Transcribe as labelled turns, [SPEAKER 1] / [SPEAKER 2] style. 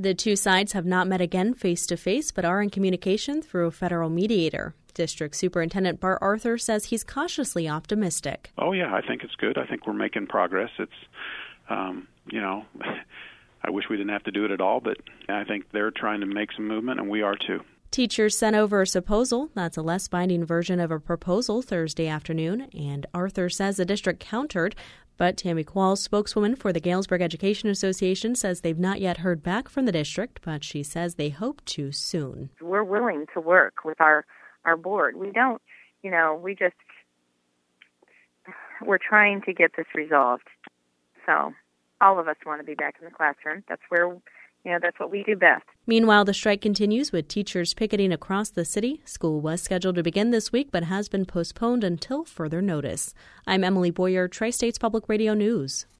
[SPEAKER 1] The two sides have not met again face-to-face, but are in communication through a federal mediator. District Superintendent Bart Arthur says he's cautiously optimistic.
[SPEAKER 2] Oh, yeah, I think it's good. I think we're making progress. It's, I wish we didn't have to do it at all, but I think they're trying to make some movement, and we are too.
[SPEAKER 1] Teachers sent over a supposal, that's a less binding version of a proposal, Thursday afternoon, and Arthur says the district countered. But Tammy Qualls, spokeswoman for the Galesburg Education Association, says they've not yet heard back from the district, but she says they hope to soon.
[SPEAKER 3] We're willing to work with our board. We don't, we're trying to get this resolved. So all of us want to be back in the classroom. That's where, that's what we do best.
[SPEAKER 1] Meanwhile, the strike continues with teachers picketing across the city. School was scheduled to begin this week, but has been postponed until further notice. I'm Emily Boyer, Tri-States Public Radio News.